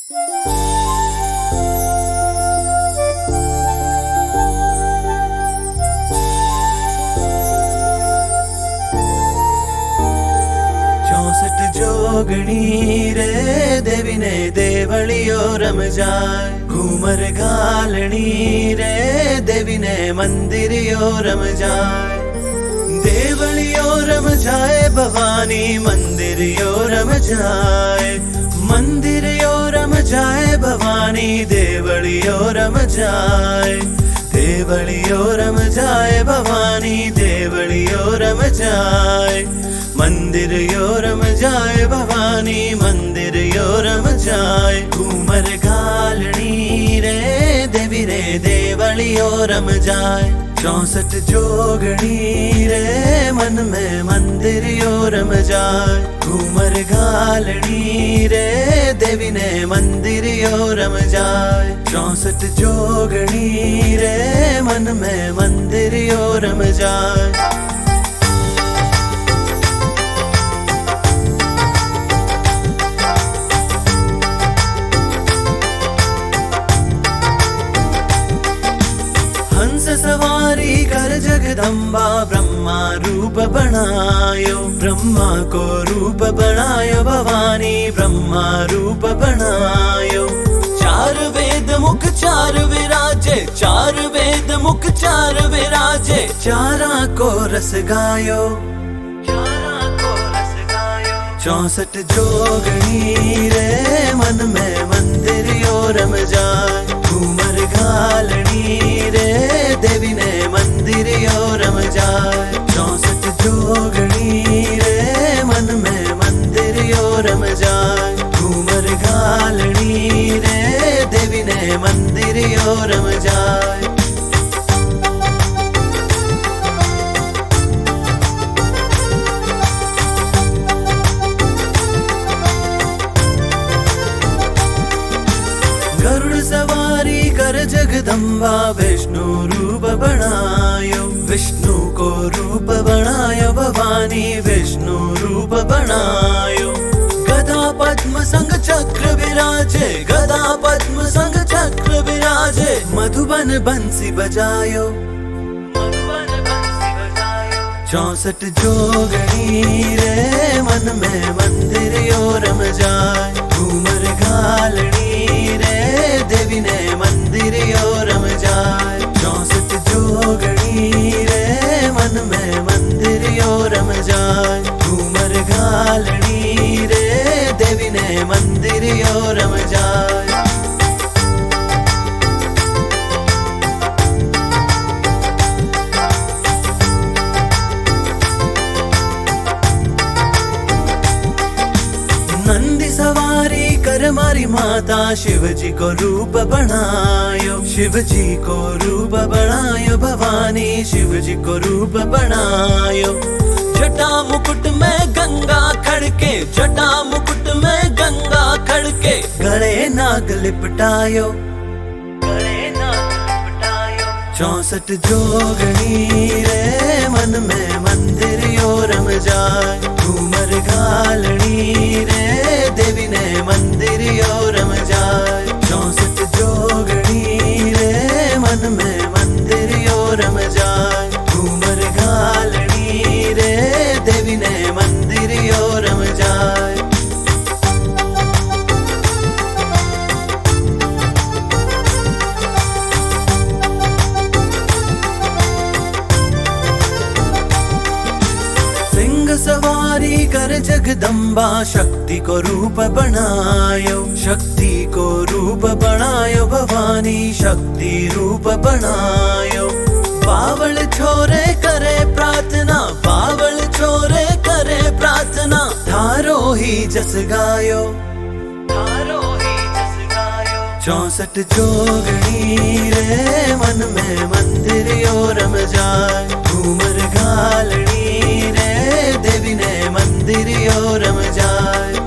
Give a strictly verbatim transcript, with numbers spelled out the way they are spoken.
चौसठ जोगणी रे देवी ने देवलियो रम जाए, घूमर घालनी रे देवी ने मंदिरियो रम जाए। देवलियो रम जाए भवानी मंदिरियो रम जाए, मंदिरियो रम जाए भवानी देवलियो रम जाए। देवलियो रम जाए भवानी देवलियो रम जाए, मंदिरियो रम जाए भवानी मंदिरियो रम जाए। घूमर घालनी रे देवी रे देवलियो रम जाए, चौसठ जोगणी रे मन में मंदिरियो रम जाए। घूमर घालनी रे देवी ने मंदिरियो रम जाए, चौसठ जोगणी रे मन में मंदिरियो रम जाए। हंस सवारी कर जगदम्बा ब्रह्मा रूप बनायो, ब्रह्मा को रूप बनायो भवानी ब्रह्मा रूप बनायो। चार वेद मुख चार विराजे, चार वेद मुख चार विराजे, चारा को रस गायो, चारा को रस गायो। चौसठ जोगणी रे मन में मंदिरियो रम जाए, घूमर घालनी रे देवी ने मंदिरियो रम जाए। चौसठ जोगणी रे मन में मंदिरियो रम जाए, घूमर घालनी रे देवी ने मंदिरियो रम जाए। गरुड़ सवारी कर जगदम्बा विष्णु रूप बनायो, विष्णु को रूप बनायो भवानी विष्णु रूप बनायो। गदा पद्म संग चक्र विराजे, गदा पद्म संग चक्र विराजे, मधुबन बंसी बजायो, मधुबन बंसी बजायो। चौसठ जोगणी रे मन में मंदिरियो रम जाए, घूमर घालनी रे देवी ने मंदिरियो रम जाए। चौसठ जोगणी रे मन में मंदिरियो रम जाए, घूमर घालनी रे देवी ने मंदिरियो रम जाए। नंदी सवारी कर मारी माता शिव जी को रूप बनायो, शिव जी को रूप बनायो भवानी शिव जी को रूप बनायो। जटा मुकुट में गंगा खड़के, जटा मुकुट में गंगा खड़के, गले नाग लिपटायो, गले नाग लिपटायो। चौसठ जोगणी रे मन में मंदिरियो रम जाए, घूमर घालनी रे देवी ने मंदिरियो रम जाए। चौसठ जोगणी रे मन में मंदिरियो रम जाए, घूमर घालनी रे देवी ने मंदिरियो रम जाए। सवारी कर जगदम्बा शक्ति को रूप बनायो, शक्ति को रूप बनायो भवानी शक्ति रूप बनायो। बावल छोरे करे प्रार्थना, बावल छोरे करे प्रार्थना, थारो ही जस गायो, थारो ही जस गायो। चौसठ जोगणी रे मन में मंदिरियो रम जाए, घूमर घालनी रे देवी ने मंदिरियो रम जाए।